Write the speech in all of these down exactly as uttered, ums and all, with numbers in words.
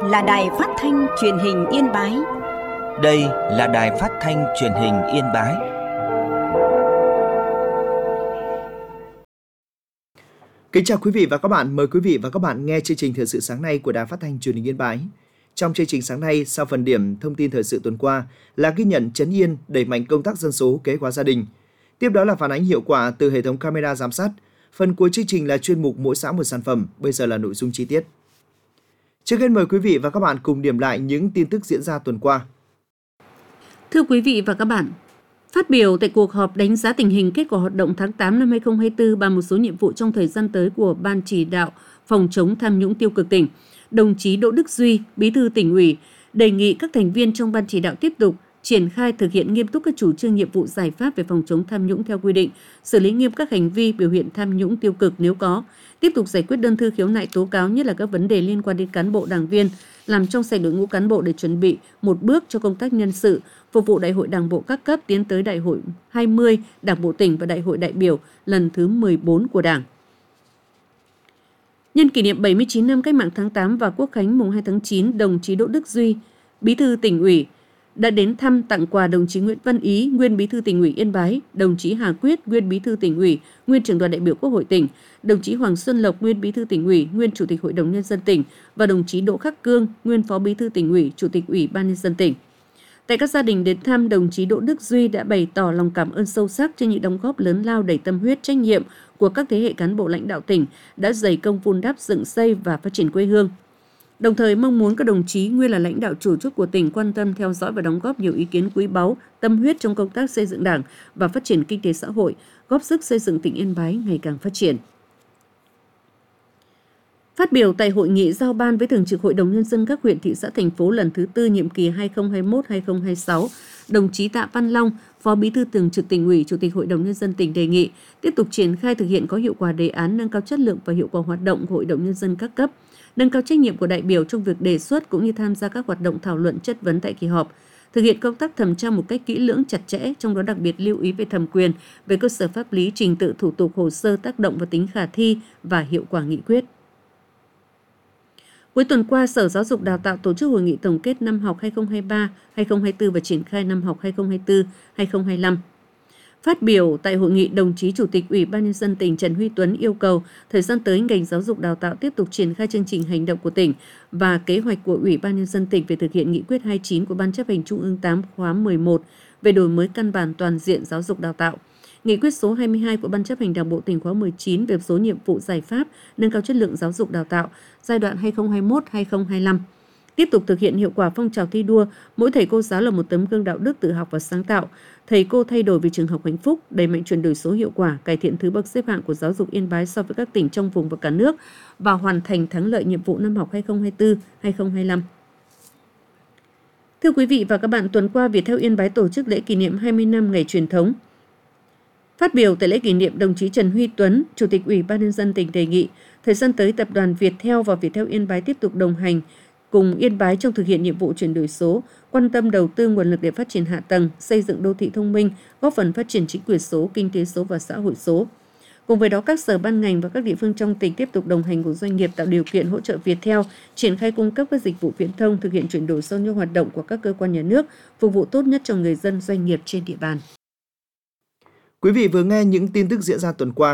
là Đài Phát thanh Truyền hình Yên Bái. Đây là Đài Phát thanh Truyền hình Yên Bái. Kính chào quý vị và các bạn, mời quý vị và các bạn nghe chương trình thời sự sáng nay của Đài Phát thanh Truyền hình Yên Bái. Trong chương trình sáng nay, sau phần điểm thông tin thời sự tuần qua là ghi nhận trấn yên đẩy mạnh công tác dân số kế hoạch gia đình. Tiếp đó là phản ánh hiệu quả từ hệ thống camera giám sát. Phần cuối chương trình là chuyên mục mỗi xã một sản phẩm. Bây giờ là nội dung chi tiết. Trước hết mời quý vị và các bạn cùng điểm lại những tin tức diễn ra tuần qua. Thưa quý vị và các bạn, phát biểu tại cuộc họp đánh giá tình hình kết quả hoạt động tháng tám năm hai không hai tư và một số nhiệm vụ trong thời gian tới của Ban chỉ đạo phòng chống tham nhũng tiêu cực tỉnh, đồng chí Đỗ Đức Duy, Bí thư Tỉnh ủy, đề nghị các thành viên trong Ban chỉ đạo tiếp tục triển khai thực hiện nghiêm túc các chủ trương nhiệm vụ giải pháp về phòng chống tham nhũng theo quy định, xử lý nghiêm các hành vi biểu hiện tham nhũng tiêu cực nếu có, tiếp tục giải quyết đơn thư khiếu nại tố cáo, nhất là các vấn đề liên quan đến cán bộ đảng viên, làm trong sạch đội ngũ cán bộ để chuẩn bị một bước cho công tác nhân sự, phục vụ Đại hội Đảng bộ các cấp tiến tới Đại hội hai mươi Đảng bộ tỉnh và Đại hội đại biểu lần thứ mười bốn của Đảng. Nhân kỷ niệm bảy mươi chín năm Cách mạng tháng tám và Quốc khánh mùng hai tháng chín, đồng chí Đỗ Đức Duy, Bí thư Tỉnh ủy, đã đến thăm tặng quà đồng chí Nguyễn Văn Ý, nguyên Bí thư Tỉnh ủy Yên Bái, đồng chí Hà Quyết, nguyên Bí thư Tỉnh ủy, nguyên Trưởng đoàn đại biểu Quốc hội tỉnh, đồng chí Hoàng Xuân Lộc, nguyên Bí thư Tỉnh ủy, nguyên Chủ tịch Hội đồng Nhân dân tỉnh và đồng chí Đỗ Khắc Cương, nguyên Phó Bí thư Tỉnh ủy, Chủ tịch Ủy ban Nhân dân tỉnh. Tại các gia đình đến thăm, đồng chí Đỗ Đức Duy đã bày tỏ lòng cảm ơn sâu sắc trên những đóng góp lớn lao đầy tâm huyết, trách nhiệm của các thế hệ cán bộ lãnh đạo tỉnh đã dày công vun đắp, dựng xây và phát triển quê hương. Đồng thời mong muốn các đồng chí nguyên là lãnh đạo chủ chốt của tỉnh quan tâm theo dõi và đóng góp nhiều ý kiến quý báu, tâm huyết trong công tác xây dựng Đảng và phát triển kinh tế xã hội, góp sức xây dựng tỉnh Yên Bái ngày càng phát triển. Phát biểu tại hội nghị giao ban với Thường trực Hội đồng Nhân dân các huyện, thị xã, thành phố lần thứ tư nhiệm kỳ hai nghìn không trăm hai mươi mốt đến hai nghìn không trăm hai mươi sáu, đồng chí Tạ Văn Long, Phó Bí thư Thường trực Tỉnh ủy, Chủ tịch Hội đồng Nhân dân tỉnh đề nghị tiếp tục triển khai thực hiện có hiệu quả đề án nâng cao chất lượng và hiệu quả hoạt động của Hội đồng Nhân dân các cấp, nâng cao trách nhiệm của đại biểu trong việc đề xuất cũng như tham gia các hoạt động thảo luận chất vấn tại kỳ họp, thực hiện công tác thẩm tra một cách kỹ lưỡng chặt chẽ, trong đó đặc biệt lưu ý về thẩm quyền, về cơ sở pháp lý, trình tự, thủ tục, hồ sơ, tác động và tính khả thi và hiệu quả nghị quyết. Cuối tuần qua, Sở Giáo dục Đào tạo tổ chức hội nghị tổng kết năm học hai nghìn không trăm hai mươi ba đến hai nghìn không trăm hai mươi tư và triển khai năm học hai nghìn không trăm hai mươi tư đến hai nghìn không trăm hai mươi lăm. Phát biểu tại hội nghị, đồng chí Chủ tịch Ủy ban Nhân dân tỉnh Trần Huy Tuấn yêu cầu thời gian tới ngành giáo dục đào tạo tiếp tục triển khai chương trình hành động của tỉnh và kế hoạch của Ủy ban Nhân dân tỉnh về thực hiện nghị quyết hai mươi chín của Ban chấp hành Trung ương tám khóa mười một về đổi mới căn bản toàn diện giáo dục đào tạo, nghị quyết số hai mươi hai của Ban chấp hành Đảng bộ tỉnh khóa mười chín về số nhiệm vụ giải pháp nâng cao chất lượng giáo dục đào tạo giai đoạn hai nghìn không trăm hai mươi mốt đến hai nghìn không trăm hai mươi lăm. Tiếp tục thực hiện hiệu quả phong trào thi đua, mỗi thầy cô giáo là một tấm gương đạo đức tự học và sáng tạo, thầy cô thay đổi vì trường học hạnh phúc, đẩy mạnh chuyển đổi số hiệu quả, cải thiện thứ bậc xếp hạng của giáo dục Yên Bái so với các tỉnh trong vùng và cả nước và hoàn thành thắng lợi nhiệm vụ năm học hai nghìn không trăm hai mươi tư đến hai nghìn không trăm hai mươi lăm. Thưa quý vị và các bạn, tuần qua Viettel Yên Bái tổ chức lễ kỷ niệm hai mươi năm ngày truyền thống. Phát biểu tại lễ kỷ niệm, đồng chí Trần Huy Tuấn, Chủ tịch Ủy ban Nhân dân tỉnh đề nghị thời gian tới tập đoàn Viettel và Viettel Yên Bái tiếp tục đồng hành cùng Yên Bái trong thực hiện nhiệm vụ chuyển đổi số, quan tâm đầu tư nguồn lực để phát triển hạ tầng, xây dựng đô thị thông minh, góp phần phát triển chính quyền số, kinh tế số và xã hội số. Cùng với đó, các sở ban ngành và các địa phương trong tỉnh tiếp tục đồng hành cùng doanh nghiệp tạo điều kiện hỗ trợ Viettel triển khai cung cấp các dịch vụ viễn thông, thực hiện chuyển đổi số như hoạt động của các cơ quan nhà nước, phục vụ tốt nhất cho người dân, doanh nghiệp trên địa bàn. Quý vị vừa nghe những tin tức diễn ra tuần qua.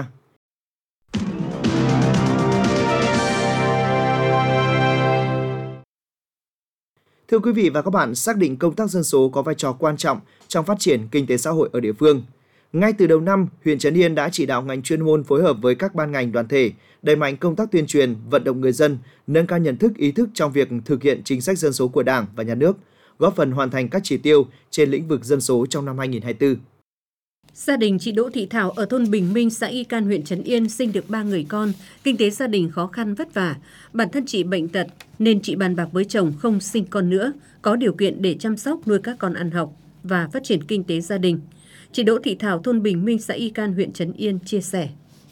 Thưa quý vị và các bạn, xác định công tác dân số có vai trò quan trọng trong phát triển kinh tế xã hội ở địa phương. Ngay từ đầu năm, huyện Trấn Yên đã chỉ đạo ngành chuyên môn phối hợp với các ban ngành đoàn thể, đẩy mạnh công tác tuyên truyền, vận động người dân, nâng cao nhận thức, ý thức trong việc thực hiện chính sách dân số của Đảng và Nhà nước, góp phần hoàn thành các chỉ tiêu trên lĩnh vực dân số trong năm hai nghìn không trăm hai mươi tư. Gia đình chị Đỗ Thị Thảo ở thôn Bình Minh, xã Y Can, huyện Trấn Yên sinh được ba người con, kinh tế gia đình khó khăn vất vả. Bản thân chị bệnh tật nên chị bàn bạc với chồng không sinh con nữa, có điều kiện để chăm sóc nuôi các con ăn học và phát triển kinh tế gia đình. Chị Đỗ Thị Thảo, thôn Bình Minh, xã Y Can, huyện Trấn Yên chia sẻ.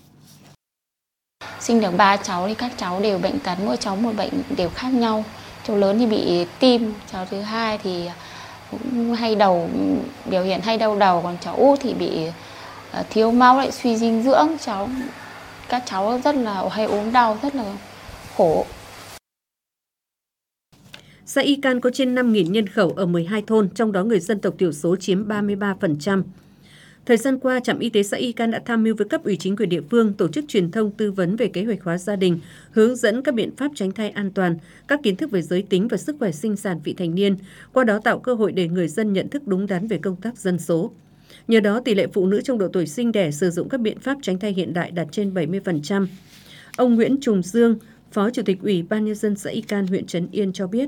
Sinh được ba cháu thì các cháu đều bệnh tật, mỗi cháu một bệnh đều khác nhau. Cháu lớn thì bị tim, cháu thứ hai thì cũng hay đầu, biểu hiện hay đau đầu, còn cháu út thì bị thiếu máu lại suy dinh dưỡng. Cháu các cháu rất là hay ốm đau, rất là khổ. Xã Y Can có trên năm nghìn nhân khẩu ở mười hai thôn, trong đó người dân tộc thiểu số chiếm ba mươi ba phần trăm. Thời gian qua, trạm y tế xã Y Can đã tham mưu với cấp ủy chính quyền địa phương tổ chức truyền thông tư vấn về kế hoạch hóa gia đình, hướng dẫn các biện pháp tránh thai an toàn, các kiến thức về giới tính và sức khỏe sinh sản vị thành niên, qua đó tạo cơ hội để người dân nhận thức đúng đắn về công tác dân số. Nhờ đó, tỷ lệ phụ nữ trong độ tuổi sinh đẻ sử dụng các biện pháp tránh thai hiện đại đạt trên bảy mươi phần trăm. Ông Nguyễn Trùng Dương, Phó Chủ tịch Ủy ban Nhân dân xã Y Can, huyện Trấn Yên cho biết.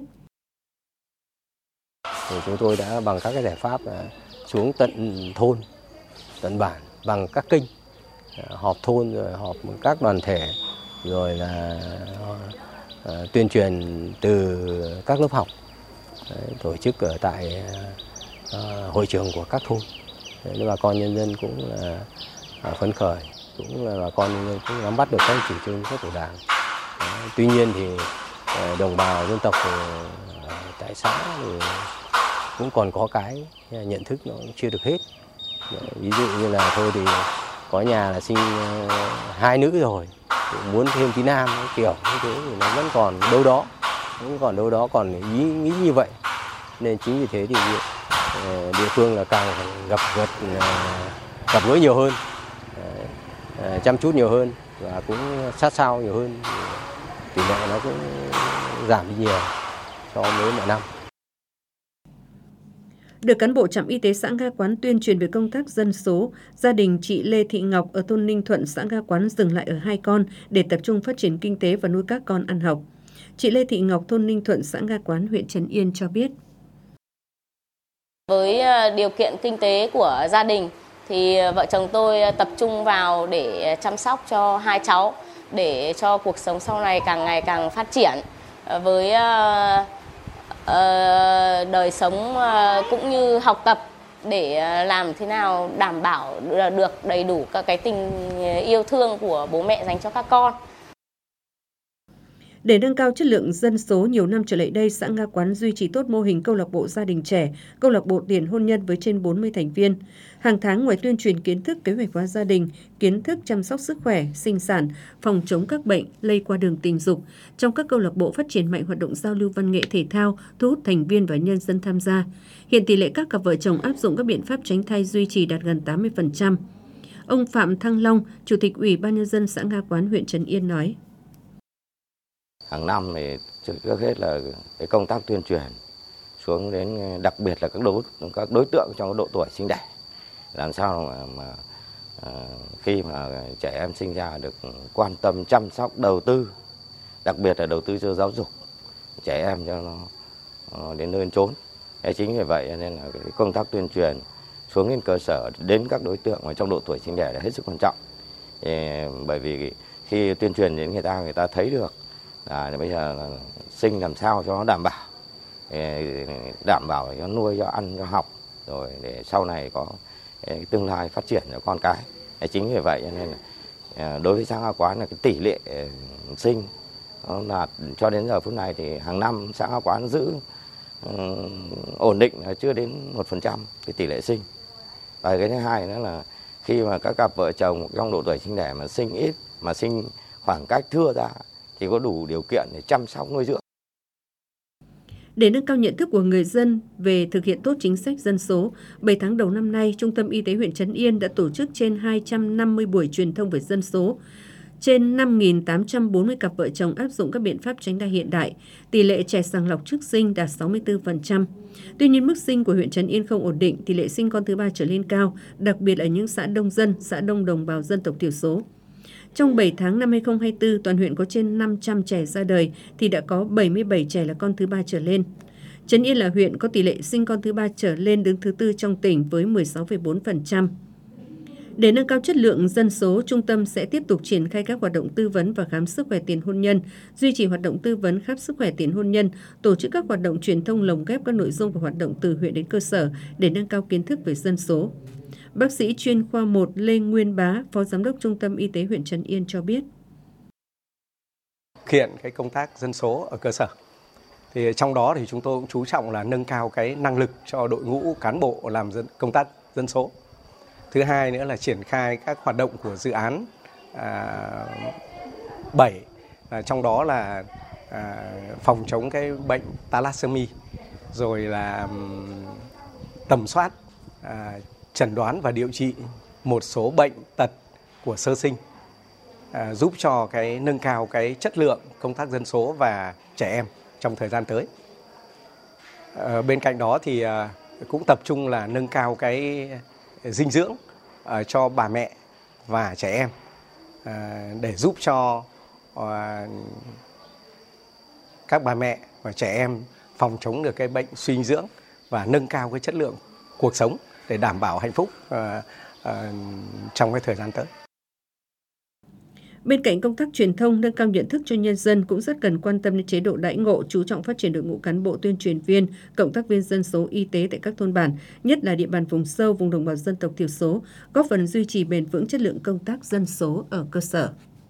Thì chúng tôi đã bằng các cái giải pháp xuống tận thôn, tận bản, bằng các kênh, họp thôn, rồi họp các đoàn thể, rồi là uh, tuyên truyền từ các lớp học, đấy, tổ chức ở tại uh, hội trường của các thôn. Đấy, bà con nhân dân cũng là uh, phấn khởi, cũng là bà con nhân dân cũng nắm bắt được các chủ trương các của Đảng. Đấy, tuy nhiên thì uh, đồng bào dân tộc uh, tại xã thì cũng còn có cái nhận thức nó cũng chưa được hết. Ví dụ như là thôi thì có nhà là sinh hai nữ rồi, muốn thêm tí nam kiểu như thế thì nó vẫn còn đâu đó, vẫn còn đâu đó còn ý nghĩ như vậy. Nên chính vì thế thì địa phương là càng gặp gật gặp gỡ nhiều hơn, chăm chút nhiều hơn và cũng sát sao nhiều hơn, tỷ lệ nó cũng giảm đi nhiều so với mọi năm. Được cán bộ trạm y tế xã Nga Quán tuyên truyền về công tác dân số, gia đình chị Lê Thị Ngọc ở thôn Ninh Thuận, xã Nga Quán dừng lại ở hai con để tập trung phát triển kinh tế và nuôi các con ăn học. Chị Lê Thị Ngọc, thôn Ninh Thuận, xã Nga Quán, huyện Trấn Yên cho biết. Với điều kiện kinh tế của gia đình thì vợ chồng tôi tập trung vào để chăm sóc cho hai cháu để cho cuộc sống sau này càng ngày càng phát triển. Với đời sống cũng như học tập để làm thế nào đảm bảo được đầy đủ các cái tình yêu thương của bố mẹ dành cho các con. Để nâng cao chất lượng dân số, nhiều năm trở lại đây, xã Nga Quán duy trì tốt mô hình câu lạc bộ gia đình trẻ, câu lạc bộ tiền hôn nhân với trên bốn mươi thành viên. Hàng tháng, ngoài tuyên truyền kiến thức kế hoạch hóa gia đình, kiến thức chăm sóc sức khỏe, sinh sản, phòng chống các bệnh lây qua đường tình dục, trong các câu lạc bộ phát triển mạnh hoạt động giao lưu văn nghệ thể thao, thu hút thành viên và nhân dân tham gia. Hiện tỷ lệ các cặp vợ chồng áp dụng các biện pháp tránh thai duy trì đạt gần tám mươi phần trăm. Ông Phạm Thăng Long, Chủ tịch Ủy ban Nhân dân xã Nga Quán, huyện Trấn Yên nói. Hàng năm thì trước hết là cái công tác tuyên truyền xuống đến đặc biệt là các đối các đối tượng trong độ tuổi sinh đẻ, làm sao mà, mà à, khi mà trẻ em sinh ra được quan tâm chăm sóc đầu tư, đặc biệt là đầu tư cho giáo dục trẻ em cho nó uh, đến nơi trốn. Thế chính vì vậy nên là cái công tác tuyên truyền xuống đến cơ sở đến các đối tượng mà trong độ tuổi sinh đẻ là hết sức quan trọng. Thì, bởi vì khi tuyên truyền đến người ta người ta thấy được là bây giờ là sinh làm sao cho nó đảm bảo, đảm bảo cho nuôi, cho ăn, cho học, rồi để sau này có tương lai phát triển cho con cái. Chính vì vậy nên là đối với xã Nga Quán là cái tỷ lệ sinh là cho đến giờ phút này thì hàng năm xã Nga Quán giữ um, ổn định là chưa đến một phần trăm cái tỷ lệ sinh. Và cái thứ hai nữa là khi mà các cặp vợ chồng trong độ tuổi sinh đẻ mà sinh ít, mà sinh khoảng cách thưa ra thì có đủ điều kiện để chăm sóc nuôi dưỡng. Để nâng cao nhận thức của người dân về thực hiện tốt chính sách dân số, bảy tháng đầu năm nay, Trung tâm Y tế huyện Trấn Yên đã tổ chức trên hai trăm năm mươi buổi truyền thông về dân số. Trên năm nghìn tám trăm bốn mươi cặp vợ chồng áp dụng các biện pháp tránh thai hiện đại, tỷ lệ trẻ sàng lọc trước sinh đạt sáu mươi tư phần trăm. Tuy nhiên, mức sinh của huyện Trấn Yên không ổn định, tỷ lệ sinh con thứ ba trở lên cao, đặc biệt ở những xã đông dân, xã đông đồng bào dân tộc thiểu số. Trong bảy tháng năm hai nghìn không trăm hai mươi tư, toàn huyện có trên năm trăm trẻ ra đời thì đã có bảy mươi bảy trẻ là con thứ ba trở lên. Trấn Yên là huyện có tỷ lệ sinh con thứ ba trở lên đứng thứ tư trong tỉnh với mười sáu phẩy bốn phần trăm. Để nâng cao chất lượng dân số, trung tâm sẽ tiếp tục triển khai các hoạt động tư vấn và khám sức khỏe tiền hôn nhân, duy trì hoạt động tư vấn khám sức khỏe tiền hôn nhân, tổ chức các hoạt động truyền thông lồng ghép các nội dung và hoạt động từ huyện đến cơ sở để nâng cao kiến thức về dân số. Bác sĩ chuyên khoa một Lê Nguyên Bá, Phó Giám đốc Trung tâm Y tế huyện Trấn Yên cho biết. Thực hiện cái công tác dân số ở cơ sở. Thì trong đó thì chúng tôi cũng chú trọng là nâng cao cái năng lực cho đội ngũ cán bộ làm dân, công tác dân số. Thứ hai nữa là triển khai các hoạt động của dự án à, bảy, à, trong đó là à, phòng chống cái bệnh thalassemia, rồi là tầm soát, à, chẩn đoán và điều trị một số bệnh tật của sơ sinh, à, giúp cho cái nâng cao cái chất lượng công tác dân số và trẻ em trong thời gian tới. À, bên cạnh đó thì à, cũng tập trung là nâng cao cái dinh dưỡng à, cho bà mẹ và trẻ em, à, để giúp cho à, các bà mẹ và trẻ em phòng chống được cái bệnh suy dinh dưỡng và nâng cao cái chất lượng cuộc sống để đảm bảo hạnh phúc à, à, trong cái thời gian tới. Bên cạnh công tác truyền thông, nâng cao nhận thức cho nhân dân cũng rất cần quan tâm đến chế độ đãi ngộ, chú trọng phát triển đội ngũ cán bộ tuyên truyền viên, cộng tác viên dân số y tế tại các thôn bản, nhất là địa bàn vùng sâu, vùng đồng bào dân tộc thiểu số, góp phần duy trì bền vững chất lượng công tác dân số ở cơ sở.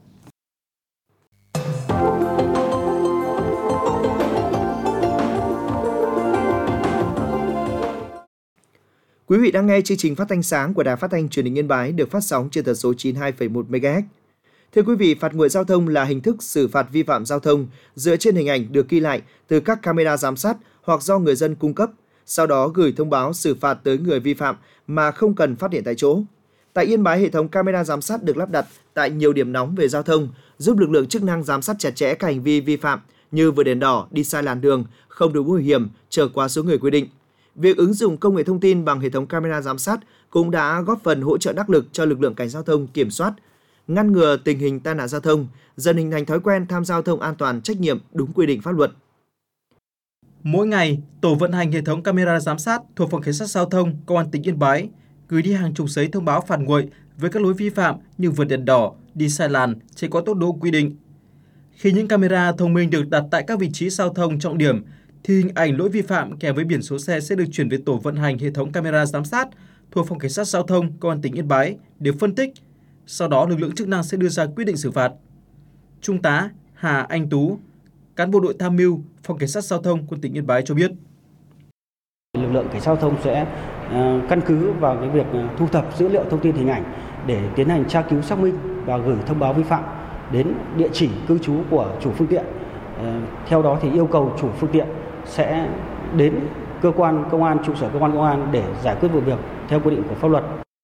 Quý vị đang nghe chương trình phát thanh sáng của Đài Phát thanh Truyền hình Yên Bái được phát sóng trên tần số chín mươi hai phẩy một mê ga héc. Thưa quý vị, phạt nguội giao thông là hình thức xử phạt vi phạm giao thông dựa trên hình ảnh được ghi lại từ các camera giám sát hoặc do người dân cung cấp, sau đó gửi thông báo xử phạt tới người vi phạm mà không cần phát hiện tại chỗ. Tại Yên Bái, hệ thống camera giám sát được lắp đặt tại nhiều điểm nóng về giao thông, giúp lực lượng chức năng giám sát chặt chẽ các hành vi vi phạm như vượt đèn đỏ, đi sai làn đường, không đội mũ bảo hiểm, trở quá số người quy định. Việc ứng dụng công nghệ thông tin bằng hệ thống camera giám sát cũng đã góp phần hỗ trợ đắc lực cho lực lượng cảnh giao thông kiểm soát, ngăn ngừa tình hình tai nạn giao thông, dần hình thành thói quen tham gia giao thông an toàn, trách nhiệm, đúng quy định pháp luật. Mỗi ngày, tổ vận hành hệ thống camera giám sát thuộc Phòng Cảnh sát Giao thông Công an tỉnh Yên Bái gửi đi hàng chục giấy thông báo phạt nguội với các lỗi vi phạm như vượt đèn đỏ, đi sai làn, chạy quá tốc độ quy định. Khi những camera thông minh được đặt tại các vị trí giao thông trọng điểm, thì hình ảnh lỗi vi phạm kèm với biển số xe sẽ được chuyển về tổ vận hành hệ thống camera giám sát thuộc Phòng Cảnh sát Giao thông Công an tỉnh Yên Bái để phân tích. Sau đó, lực lượng chức năng sẽ đưa ra quyết định xử phạt. Trung tá Hà Anh Tú, cán bộ đội tham mưu Phòng Cảnh sát Giao thông của tỉnh Yên Bái cho biết. Lực lượng cảnh sát giao thông sẽ uh, căn cứ vào cái việc uh, thu thập dữ liệu thông tin hình ảnh để tiến hành tra cứu xác minh và gửi thông báo vi phạm đến địa chỉ cư trú của chủ phương tiện. Uh, theo đó thì yêu cầu chủ phương tiện sẽ đến cơ quan công an, trụ sở cơ quan công an để giải quyết vụ việc theo quy định của pháp luật.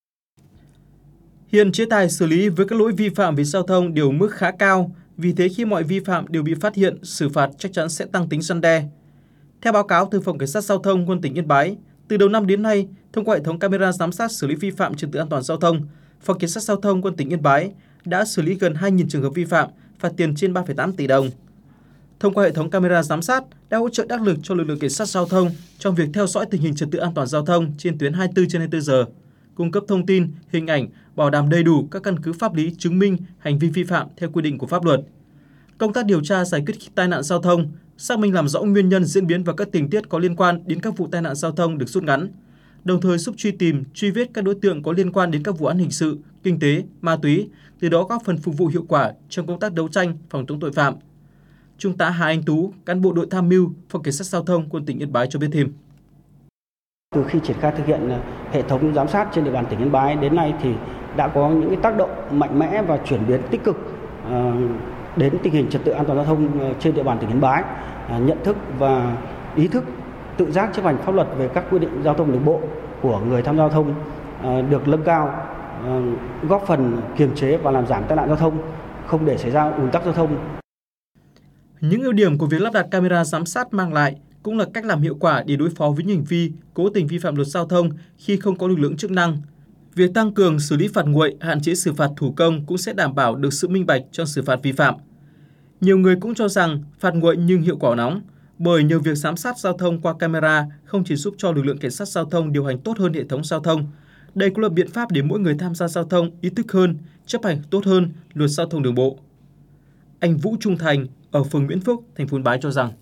Hiện chế tài xử lý với các lỗi vi phạm về giao thông đều mức khá cao, vì thế khi mọi vi phạm đều bị phát hiện, xử phạt chắc chắn sẽ tăng tính răn đe. Theo báo cáo từ Phòng Cảnh sát Giao thông Quân tỉnh Yên Bái, từ đầu năm đến nay, thông qua hệ thống camera giám sát xử lý vi phạm trật tự an toàn giao thông, Phòng Cảnh sát Giao thông Quân tỉnh Yên Bái đã xử lý gần hai nghìn trường hợp vi phạm, phạt tiền trên ba phẩy tám tỷ đồng. Thông qua hệ thống camera giám sát đã hỗ trợ đắc lực cho lực lượng cảnh sát giao thông trong việc theo dõi tình hình trật tự an toàn giao thông trên tuyến hai mươi tư trên hai mươi tư giờ, cung cấp thông tin, hình ảnh, bảo đảm đầy đủ các căn cứ pháp lý chứng minh hành vi vi phạm theo quy định của pháp luật. Công tác điều tra giải quyết tai nạn giao thông, xác minh làm rõ nguyên nhân, diễn biến và các tình tiết có liên quan đến các vụ tai nạn giao thông được rút ngắn, đồng thời giúp truy tìm, truy vết các đối tượng có liên quan đến các vụ án hình sự, kinh tế, ma túy, từ đó góp phần phục vụ hiệu quả trong công tác đấu tranh phòng chống tội phạm. Trung tá Hà Anh Tú, cán bộ đội tham mưu Phòng Cảnh sát Giao thông Quân tỉnh Yên Bái cho biết thêm. Từ khi triển khai thực hiện hệ thống giám sát trên địa bàn tỉnh Yên Bái đến nay thì đã có những cái tác động mạnh mẽ và chuyển biến tích cực đến tình hình trật tự an toàn giao thông trên địa bàn tỉnh Yên Bái, nhận thức và ý thức tự giác chấp hành pháp luật về các quy định giao thông đường bộ của người tham gia giao thông được nâng cao, góp phần kiềm chế và làm giảm tai nạn giao thông, không để xảy ra ùn tắc giao thông. Những ưu điểm của việc lắp đặt camera giám sát mang lại cũng là cách làm hiệu quả để đối phó với những hành vi cố tình vi phạm luật giao thông khi không có lực lượng chức năng. Việc tăng cường xử lý phạt nguội, hạn chế xử phạt thủ công cũng sẽ đảm bảo được sự minh bạch trong xử phạt vi phạm. Nhiều người cũng cho rằng phạt nguội nhưng hiệu quả nóng, bởi nhờ việc giám sát giao thông qua camera không chỉ giúp cho lực lượng cảnh sát giao thông điều hành tốt hơn hệ thống giao thông, đây cũng là biện pháp để mỗi người tham gia giao thông ý thức hơn, chấp hành tốt hơn luật giao thông đường bộ. Anh Vũ Trung Thành ở phường Nguyễn Phúc, thành phố Yên Bái cho rằng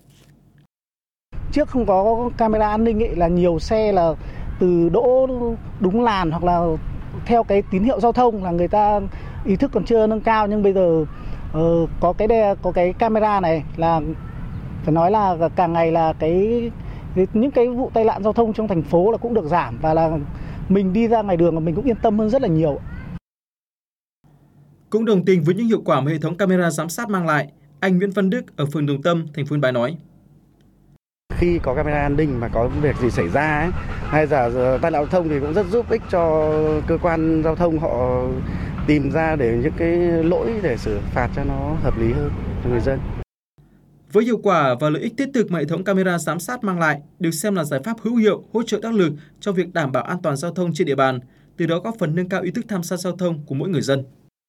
trước không có camera an ninh ấy, là nhiều xe là từ đỗ đúng làn hoặc là theo cái tín hiệu giao thông là người ta ý thức còn chưa nâng cao, nhưng bây giờ uh, có cái đe, có cái camera này là phải nói là càng ngày là cái, cái những cái vụ tai nạn giao thông trong thành phố là cũng được giảm, và là mình đi ra ngoài đường là mình cũng yên tâm hơn rất là nhiều. Cũng đồng tình với những hiệu quả mà hệ thống camera giám sát mang lại, Anh Nguyễn Văn Đức ở phường Đồng Tâm, thành phố Yên Bái nói: Khi có camera an ninh mà có việc gì xảy ra ấy, hay là tai nạn giao thông thì cũng rất giúp ích cho cơ quan giao thông họ tìm ra để những cái lỗi để xử phạt cho nó hợp lý hơn cho người dân. Với hiệu quả và lợi ích thiết thực mà hệ thống camera giám sát mang lại được xem là giải pháp hữu hiệu hỗ trợ đắc lực cho việc đảm bảo an toàn giao thông trên địa bàn, từ đó góp phần nâng cao ý thức tham gia giao thông của mỗi người dân.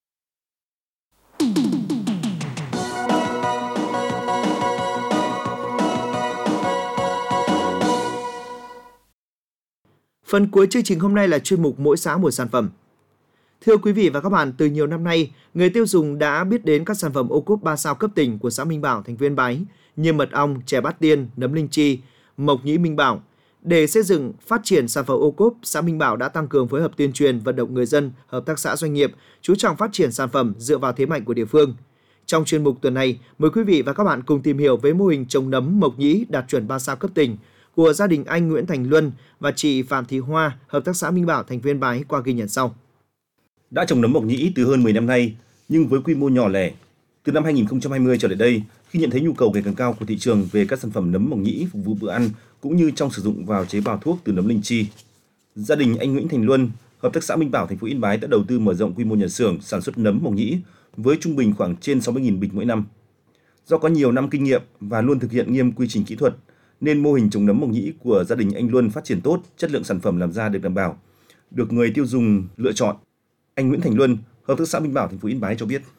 Phần cuối chương trình hôm nay là chuyên mục Mỗi xã một sản phẩm. Thưa quý vị và các bạn, từ nhiều năm nay, người tiêu dùng đã biết đến các sản phẩm ô cốp ba sao cấp tỉnh của xã Minh Bảo, thành phố Yên Bái như mật ong, chè bát tiên, nấm linh chi, mộc nhĩ Minh Bảo. Để xây dựng, phát triển sản phẩm ô cốp, xã Minh Bảo đã tăng cường phối hợp tuyên truyền, vận động người dân, hợp tác xã doanh nghiệp chú trọng phát triển sản phẩm dựa vào thế mạnh của địa phương. Trong chuyên mục tuần này, mời quý vị và các bạn cùng tìm hiểu về mô hình trồng nấm mộc nhĩ đạt chuẩn ba sao cấp tỉnh của gia đình anh Nguyễn Thành Luân và chị Phạm Thị Hoa, hợp tác xã Minh Bảo, thành phố Yên Bái qua ghi nhận sau. Đã trồng nấm mộc nhĩ từ hơn mười năm nay, nhưng với quy mô nhỏ lẻ. Từ năm hai nghìn không trăm hai mươi trở lại đây, khi nhận thấy nhu cầu ngày càng cao của thị trường về các sản phẩm nấm mộc nhĩ phục vụ bữa ăn cũng như trong sử dụng vào chế bào thuốc từ nấm linh chi, gia đình anh Nguyễn Thành Luân, hợp tác xã Minh Bảo, thành phố Yên Bái đã đầu tư mở rộng quy mô nhà xưởng sản xuất nấm mộc nhĩ với trung bình khoảng trên sáu mươi nghìn bịch mỗi năm. Do có nhiều năm kinh nghiệm và luôn thực hiện nghiêm quy trình kỹ thuật, nên mô hình trồng nấm mộc nhĩ của gia đình anh Luân phát triển tốt, chất lượng sản phẩm làm ra được đảm bảo, được người tiêu dùng lựa chọn. Anh Nguyễn Thành Luân, hợp tác xã Minh Bảo, thành phố Yên Bái cho biết: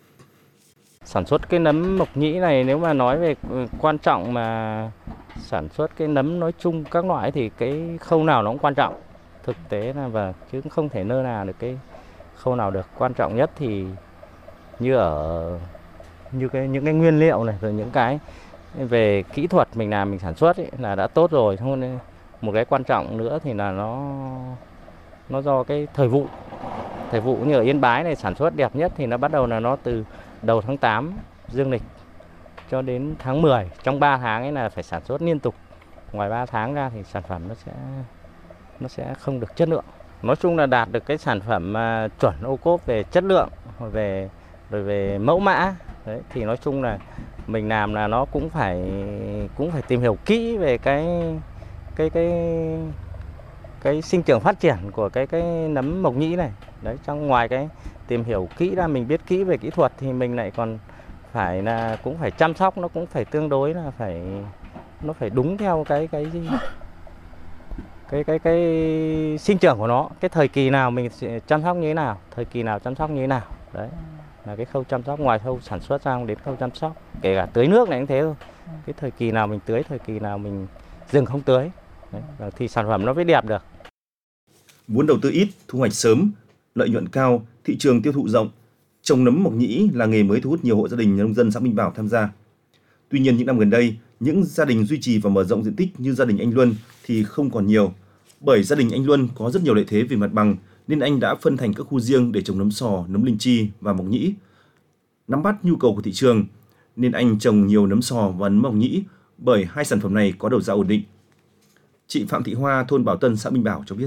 Sản xuất cái nấm mộc nhĩ này, nếu mà nói về quan trọng mà sản xuất cái nấm nói chung các loại thì cái khâu nào nó cũng quan trọng. Thực tế là và chứ không thể nơ nào được cái khâu nào được. Quan trọng nhất thì như ở như cái những cái nguyên liệu này, rồi những cái về kỹ thuật mình làm mình sản xuất ấy, là đã tốt rồi. Thôi một cái quan trọng nữa thì là nó nó do cái thời vụ. Thời vụ như ở Yên Bái này sản xuất đẹp nhất thì nó bắt đầu là nó từ đầu tháng tám dương lịch cho đến tháng mười. Trong ba tháng ấy là phải sản xuất liên tục. Ngoài ba tháng ra thì sản phẩm nó sẽ nó sẽ không được chất lượng. Nói chung là đạt được cái sản phẩm chuẩn ô cốp về chất lượng, về rồi về mẫu mã. Đấy, thì nói chung là mình làm là nó cũng phải cũng phải tìm hiểu kỹ về cái cái cái cái sinh trưởng phát triển của cái cái nấm mộc nhĩ này. Đấy, trong ngoài cái tìm hiểu kỹ ra, mình biết kỹ về kỹ thuật thì mình lại còn phải là cũng phải chăm sóc, nó cũng phải tương đối là phải nó phải đúng theo cái cái gì cái cái cái sinh trưởng của nó, cái thời kỳ nào mình sẽ chăm sóc như thế nào, thời kỳ nào chăm sóc như thế nào. Đấy là cái khâu chăm sóc, ngoài khâu sản xuất sang đến khâu chăm sóc, kể cả tưới nước này cũng thế thôi. Cái thời kỳ nào mình tưới, thời kỳ nào mình dừng không tưới. Đấy, thì sản phẩm nó mới đẹp được. Vốn đầu tư ít, thu hoạch sớm, lợi nhuận cao, thị trường tiêu thụ rộng, trồng nấm mộc nhĩ là nghề mới thu hút nhiều hộ gia đình nông dân xã Minh Bảo tham gia. Tuy nhiên những năm gần đây, những gia đình duy trì và mở rộng diện tích như gia đình anh Luân thì không còn nhiều. Bởi gia đình anh Luân có rất nhiều lợi thế về mặt bằng nên anh đã phân thành các khu riêng để trồng nấm sò, nấm linh chi và mộc nhĩ. Nắm bắt nhu cầu của thị trường nên anh trồng nhiều nấm sò và nấm mộc nhĩ bởi hai sản phẩm này có đầu ra ổn định. Chị Phạm Thị Hoa, thôn Bảo Tân, xã Minh Bảo cho biết: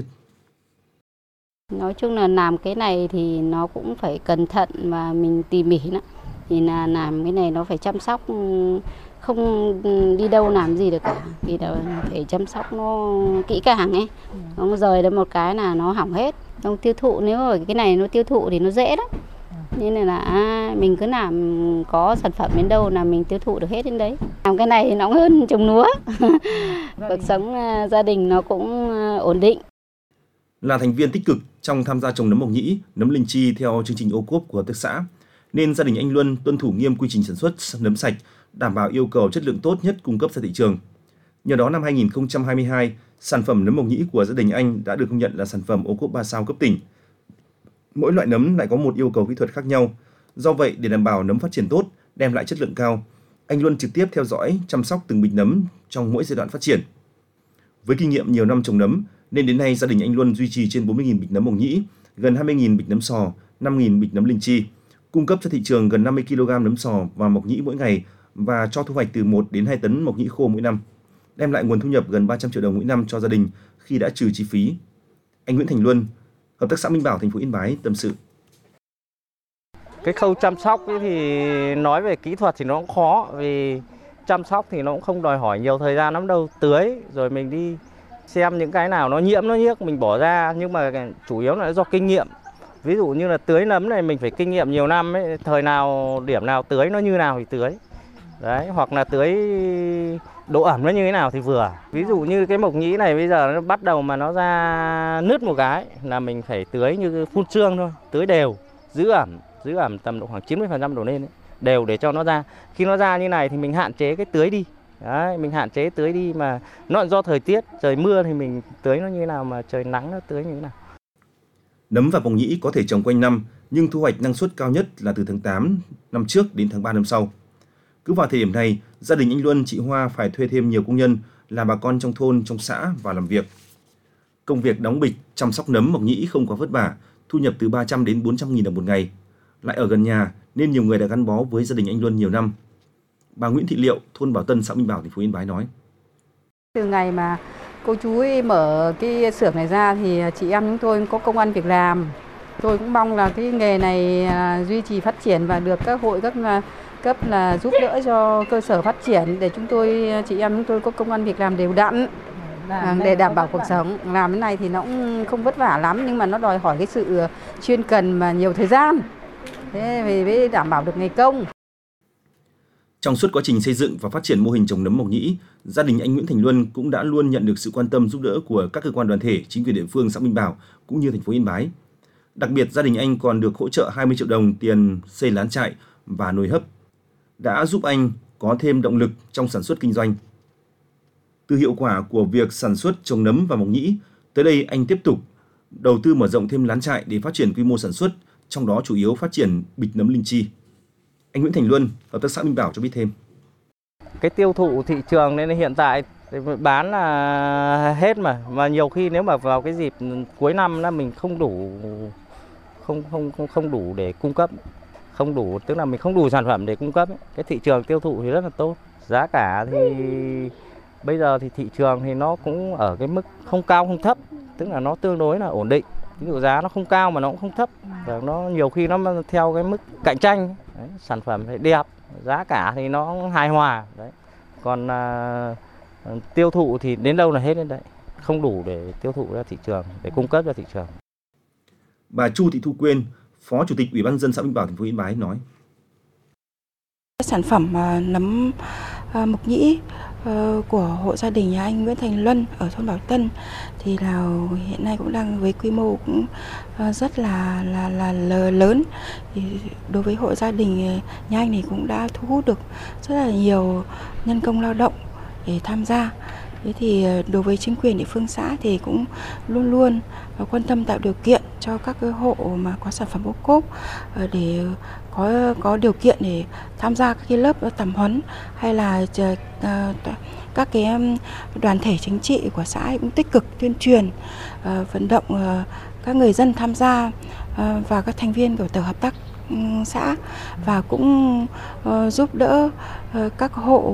Nói chung là làm cái này thì nó cũng phải cẩn thận và mình tỉ mỉ nữa. Thì là làm cái này nó phải chăm sóc, không đi đâu làm gì được cả. Vì là phải chăm sóc nó kỹ càng ấy. Nó rời đến một cái là nó hỏng hết. Không tiêu thụ, nếu mà cái này nó tiêu thụ thì nó dễ lắm. Nên là, là à, mình cứ làm có sản phẩm đến đâu là mình tiêu thụ được hết đến đấy. Làm cái này thì nó hơn trồng lúa. Cuộc sống gia đình nó cũng ổn định. Là thành viên tích cực trong tham gia trồng nấm mộc nhĩ, nấm linh chi theo chương trình ô cốp của hợp tác xã, nên gia đình anh Luân tuân thủ nghiêm quy trình sản xuất nấm sạch, đảm bảo yêu cầu chất lượng tốt nhất cung cấp ra thị trường. Nhờ đó năm hai nghìn không trăm hai mươi hai, sản phẩm nấm mộc nhĩ của gia đình anh đã được công nhận là sản phẩm ô cốp ba sao cấp tỉnh. Mỗi loại nấm lại có một yêu cầu kỹ thuật khác nhau. Do vậy, để đảm bảo nấm phát triển tốt, đem lại chất lượng cao, anh Luân trực tiếp theo dõi, chăm sóc từng bịch nấm trong mỗi giai đoạn phát triển. Với kinh nghiệm nhiều năm trồng nấm, nên đến nay gia đình anh Luân duy trì trên bốn mươi nghìn bịch nấm mộc nhĩ, gần hai mươi nghìn bịch nấm sò, năm nghìn bịch nấm linh chi, cung cấp cho thị trường gần năm mươi ki lô gam nấm sò và mộc nhĩ mỗi ngày và cho thu hoạch từ một đến hai tấn mộc nhĩ khô mỗi năm, đem lại nguồn thu nhập gần ba trăm triệu đồng mỗi năm cho gia đình khi đã trừ chi phí. Anh Nguyễn Thành Luân, hợp tác xã Minh Bảo, thành phố Yên Bái tâm sự: Cái khâu chăm sóc ấy thì nói về kỹ thuật thì nó cũng khó, vì chăm sóc thì nó cũng không đòi hỏi nhiều thời gian lắm đâu. Tưới rồi mình đi xem những cái nào nó nhiễm nó nhiếc mình bỏ ra, nhưng mà chủ yếu là do kinh nghiệm. Ví dụ như là tưới nấm này mình phải kinh nghiệm nhiều năm ấy, thời nào điểm nào tưới nó như nào thì tưới. Đấy, hoặc là tưới độ ẩm nó như thế nào thì vừa. Ví dụ như cái mộc nhĩ này bây giờ nó bắt đầu mà nó ra nứt một cái là mình phải tưới như phun sương thôi, tưới đều, giữ ẩm, giữ ẩm tầm độ khoảng chín mươi phần trăm đổ lên ấy, đều để cho nó ra. Khi nó ra như này thì mình hạn chế cái tưới đi. Đấy, mình hạn chế tưới đi, mà nó do thời tiết, trời mưa thì mình tưới nó như thế nào, mà trời nắng nó tưới như thế nào. Nấm và mộc nhĩ có thể trồng quanh năm, nhưng thu hoạch năng suất cao nhất là từ tháng tám năm trước đến tháng ba năm sau. Cứ vào thời điểm này, gia đình anh Luân, chị Hoa phải thuê thêm nhiều công nhân làm bà con trong thôn, trong xã và làm việc. Công việc đóng bịch, chăm sóc nấm mộc nhĩ không quá vất vả, thu nhập từ ba trăm đến bốn trăm nghìn đồng một ngày. Lại ở gần nhà nên nhiều người đã gắn bó với gia đình anh Luân nhiều năm. Bà Nguyễn Thị Liệu, thôn Bảo Tân, xã Minh Bảo, thành phố Yên Bái nói: Từ ngày mà cô chú ấy mở cái xưởng này ra thì chị em chúng tôi có công ăn việc làm. Tôi cũng mong là cái nghề này duy trì phát triển và được các hội, các cấp là giúp đỡ cho cơ sở phát triển để chúng tôi, chị em chúng tôi có công ăn việc làm đều đặn để đảm bảo cuộc sống. Làm cái này thì nó cũng không vất vả lắm, nhưng mà nó đòi hỏi cái sự chuyên cần và nhiều thời gian. Thế vì mới đảm bảo được ngày công. Trong suốt quá trình xây dựng và phát triển mô hình trồng nấm mộc nhĩ, gia đình anh Nguyễn Thành Luân cũng đã luôn nhận được sự quan tâm giúp đỡ của các cơ quan đoàn thể, chính quyền địa phương xã Minh Bảo cũng như thành phố Yên Bái. Đặc biệt, gia đình anh còn được hỗ trợ hai mươi triệu đồng tiền xây lán trại và nồi hấp, đã giúp anh có thêm động lực trong sản xuất kinh doanh. Từ hiệu quả của việc sản xuất trồng nấm và mộc nhĩ, tới đây anh tiếp tục đầu tư mở rộng thêm lán trại để phát triển quy mô sản xuất, trong đó chủ yếu phát triển bịch nấm linh chi. Anh Nguyễn Thành Luân, hợp tác xã Minh Bảo cho biết thêm: Cái tiêu thụ thị trường nên hiện tại bán là hết mà, mà nhiều khi nếu mà vào cái dịp cuối năm là mình không đủ, không không không không đủ để cung cấp, không đủ, tức là mình không đủ sản phẩm để cung cấp. Cái thị trường tiêu thụ thì rất là tốt. Giá cả thì bây giờ thì thị trường thì nó cũng ở cái mức không cao không thấp, tức là nó tương đối là ổn định. Ví dụ giá nó không cao mà nó cũng không thấp, và nó nhiều khi nó theo cái mức cạnh tranh. Đấy, sản phẩm thì đẹp, giá cả thì nó hài hòa. Đấy. Còn à, tiêu thụ thì đến đâu là hết đến đấy, không đủ để tiêu thụ ra thị trường, để cung cấp ra thị trường. Bà Chu Thị Thu Quyên, Phó Chủ tịch Ủy ban nhân dân xã Minh Bảo, thành phố Yên Bái nói: Sản phẩm nấm mộc nhĩ của hộ gia đình nhà anh Nguyễn Thành Luân ở thôn Bảo Tân thì là hiện nay cũng đang với quy mô cũng rất là là là lớn. Thì đối với hộ gia đình nhà anh thì cũng đã thu hút được rất là nhiều nhân công lao động để tham gia. Thế thì đối với chính quyền địa phương xã thì cũng luôn luôn quan tâm tạo điều kiện cho các cái hộ mà có sản phẩm ô cốp để có có điều kiện để tham gia các cái lớp tập huấn, hay là các cái đoàn thể chính trị của xã cũng tích cực tuyên truyền vận động các người dân tham gia và các thành viên của tổ hợp tác xã, và cũng giúp đỡ các hộ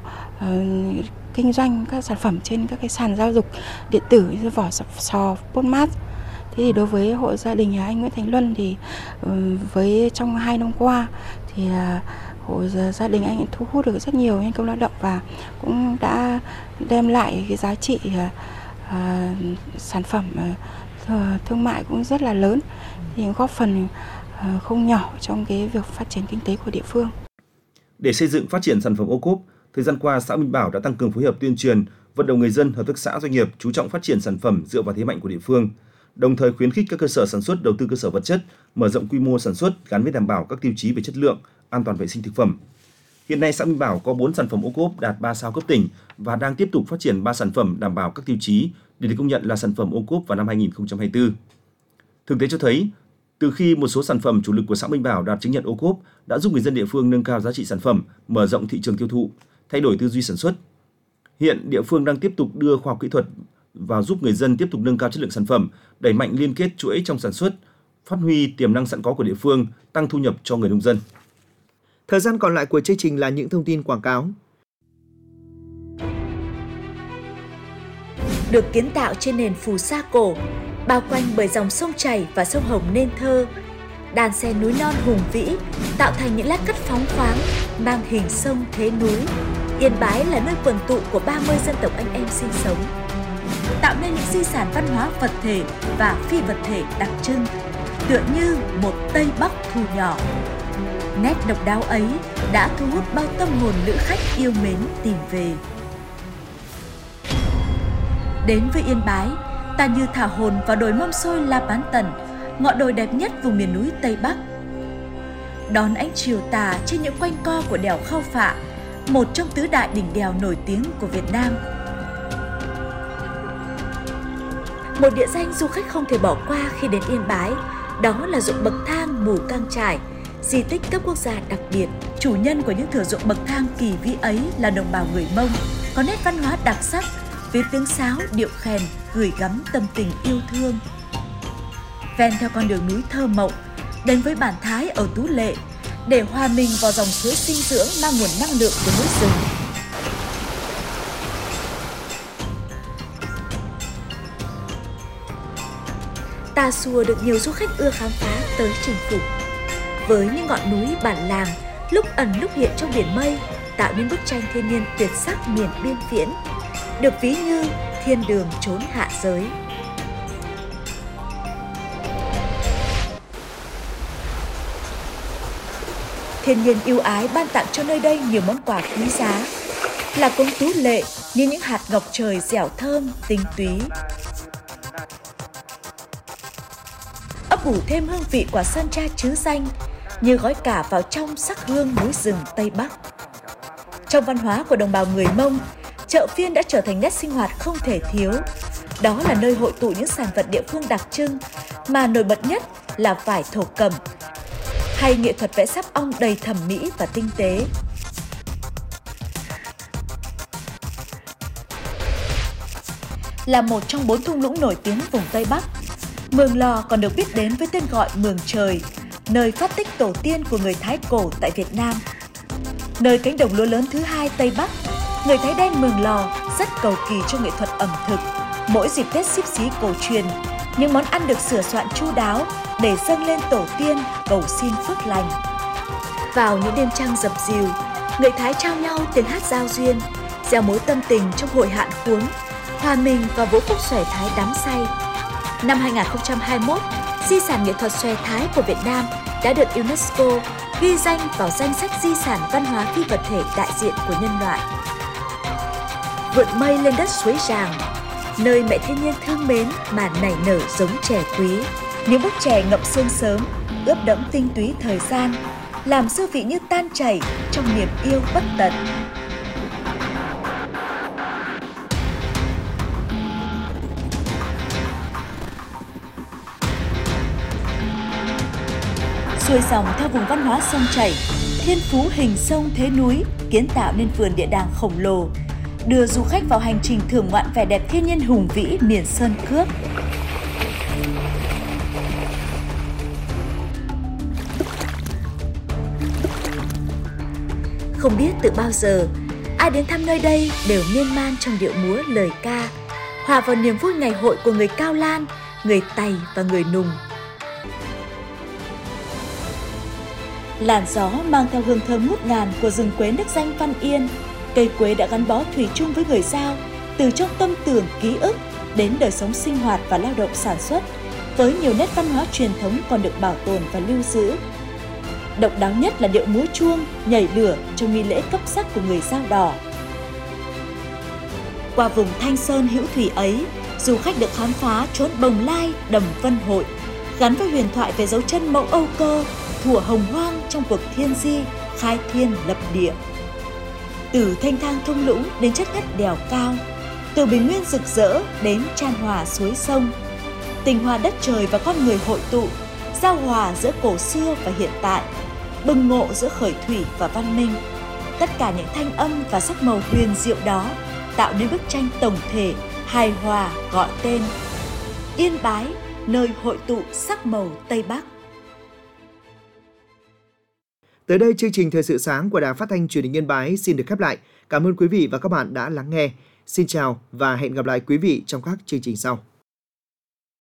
kinh doanh các sản phẩm trên các cái sàn giao dịch điện tử như vỏ sò, Postmart. Thế thì đối với hộ gia đình nhà anh Nguyễn Thành Luân thì với trong hai năm qua thì hộ gia đình anh thu hút được rất nhiều nhân công lao động và cũng đã đem lại cái giá trị à, sản phẩm à, thương mại cũng rất là lớn, thì góp phần à, không nhỏ trong cái việc phát triển kinh tế của địa phương. Để xây dựng phát triển sản phẩm ô cốp, thời gian qua xã Minh Bảo đã tăng cường phối hợp tuyên truyền, vận động người dân, hợp tác xã, doanh nghiệp chú trọng phát triển sản phẩm dựa vào thế mạnh của địa phương, đồng thời khuyến khích các cơ sở sản xuất đầu tư cơ sở vật chất, mở rộng quy mô sản xuất gắn với đảm bảo các tiêu chí về chất lượng, an toàn vệ sinh thực phẩm. Hiện nay xã Minh Bảo có bốn sản phẩm ô cốp đạt ba sao cấp tỉnh và đang tiếp tục phát triển ba sản phẩm đảm bảo các tiêu chí để được công nhận là sản phẩm ô cốp vào năm hai nghìn không trăm hai mươi tư. Thực tế cho thấy, từ khi một số sản phẩm chủ lực của xã Minh Bảo đạt chứng nhận ô cốp đã giúp người dân địa phương nâng cao giá trị sản phẩm, mở rộng thị trường tiêu thụ, thay đổi tư duy sản xuất. Hiện địa phương đang tiếp tục đưa khoa học kỹ thuật vào giúp người dân tiếp tục nâng cao chất lượng sản phẩm, đẩy mạnh liên kết chuỗi trong sản xuất, phát huy tiềm năng sẵn có của địa phương, tăng thu nhập cho người nông dân. Thời gian còn lại của chương trình là những thông tin quảng cáo. Được kiến tạo trên nền phù sa cổ, bao quanh bởi dòng sông chảy và sông Hồng nên thơ, đàn xe núi non hùng vĩ tạo thành những lát cắt phóng khoáng mang hình sông thế núi. Yên Bái là nơi quần tụ của ba mươi dân tộc anh em sinh sống, tạo nên những di sản văn hóa vật thể và phi vật thể đặc trưng, tựa như một Tây Bắc thu nhỏ. Nét độc đáo ấy đã thu hút bao tâm hồn lữ khách yêu mến tìm về. Đến với Yên Bái, ta như thả hồn vào đồi Mâm Xôi La Bán Tần, ngọn đồi đẹp nhất vùng miền núi Tây Bắc. Đón ánh chiều tà trên những quanh co của đèo Khao Phạ, một trong tứ đại đỉnh đèo nổi tiếng của Việt Nam. Một địa danh du khách không thể bỏ qua khi đến Yên Bái, đó là ruộng bậc thang Mù Cang Chải, di tích cấp quốc gia đặc biệt. Chủ nhân của những thửa ruộng bậc thang kỳ vĩ ấy là đồng bào người Mông, có nét văn hóa đặc sắc, với tiếng sáo, điệu khèn gửi gắm tâm tình yêu thương. Ven theo con đường núi thơ mộng, đến với bản Thái ở Tú Lệ, để hòa mình vào dòng suối sinh dưỡng mang nguồn năng lượng của núi rừng. Tà Xùa được nhiều du khách ưa khám phá tới chinh phục. Với những ngọn núi bản làng, lúc ẩn lúc hiện trong biển mây, tạo nên bức tranh thiên nhiên tuyệt sắc miền biên viễn, được ví như thiên đường chốn hạ giới. Thiên nhiên ưu ái ban tặng cho nơi đây nhiều món quà quý giá, là cống Tú Lệ như những hạt ngọc trời dẻo thơm, tinh túy. Ấp ủ thêm hương vị quả sơn tra trứ danh như gói cả vào trong sắc hương núi rừng Tây Bắc. Trong văn hóa của đồng bào người Mông, chợ phiên đã trở thành nét sinh hoạt không thể thiếu. Đó là nơi hội tụ những sản vật địa phương đặc trưng, mà nổi bật nhất là vải thổ cẩm, hay nghệ thuật vẽ sáp ong đầy thẩm mỹ và tinh tế. Là một trong bốn thung lũng nổi tiếng vùng Tây Bắc, Mường Lò còn được biết đến với tên gọi Mường Trời, nơi phát tích tổ tiên của người Thái cổ tại Việt Nam. Nơi cánh đồng lúa lớn thứ hai Tây Bắc, người Thái đen Mường Lò rất cầu kỳ cho nghệ thuật ẩm thực. Mỗi dịp Tết Xíp Xí cổ truyền, những món ăn được sửa soạn chu đáo để dâng lên tổ tiên cầu xin phước lành. Vào những đêm trăng dập dìu, người Thái trao nhau tiếng hát giao duyên, gieo mối tâm tình trong hội hạn khuống, hòa mình vào vũ khúc xòe Thái đắm say. Năm hai nghìn không trăm hai mươi mốt, di sản nghệ thuật xòe Thái của Việt Nam đã được UNESCO ghi danh vào danh sách di sản văn hóa phi vật thể đại diện của nhân loại. Vượt mây lên đất suối Giàng, nơi mẹ thiên nhiên thương mến mà nảy nở giống chè quý. Những bức chè ngậm sương sớm, ướp đẫm tinh túy thời gian, làm dư vị như tan chảy trong niềm yêu bất tận. Xuôi dòng theo vùng văn hóa sông chảy, thiên phú hình sông thế núi kiến tạo nên vườn địa đàng khổng lồ, đưa du khách vào hành trình thưởng ngoạn vẻ đẹp thiên nhiên hùng vĩ miền sơn cước. Không biết từ bao giờ, ai đến thăm nơi đây đều miên man trong điệu múa lời ca, hòa vào niềm vui ngày hội của người Cao Lan, người Tày và người Nùng. Làn gió mang theo hương thơm ngút ngàn của rừng quế nước danh Văn Yên. Cây quế đã gắn bó thủy chung với người Dao, từ trong tâm tưởng ký ức đến đời sống sinh hoạt và lao động sản xuất, với nhiều nét văn hóa truyền thống còn được bảo tồn và lưu giữ. Độc đáo nhất là điệu múa chuông, nhảy lửa trong nghi lễ cấp sắc của người Dao Đỏ. Qua vùng Thanh Sơn hữu thủy ấy, du khách được khám phá chốn Bồng Lai, Đầm Vân Hội, gắn với huyền thoại về dấu chân mẫu Âu Cơ, thủa hồng hoang trong cuộc thiên di, khai thiên lập địa. Từ thanh thang thung lũng đến chất ngất đèo cao, từ bình nguyên rực rỡ đến chan hòa suối sông, tình hòa đất trời và con người hội tụ, giao hòa giữa cổ xưa và hiện tại, bừng ngộ giữa khởi thủy và văn minh. Tất cả những thanh âm và sắc màu huyền diệu đó tạo nên bức tranh tổng thể, hài hòa gọi tên Yên Bái, nơi hội tụ sắc màu Tây Bắc. Tới đây, chương trình Thời sự sáng của Đài Phát thanh Truyền hình Yên Bái xin được khép lại. Cảm ơn quý vị và các bạn đã lắng nghe. Xin chào và hẹn gặp lại quý vị trong các chương trình sau.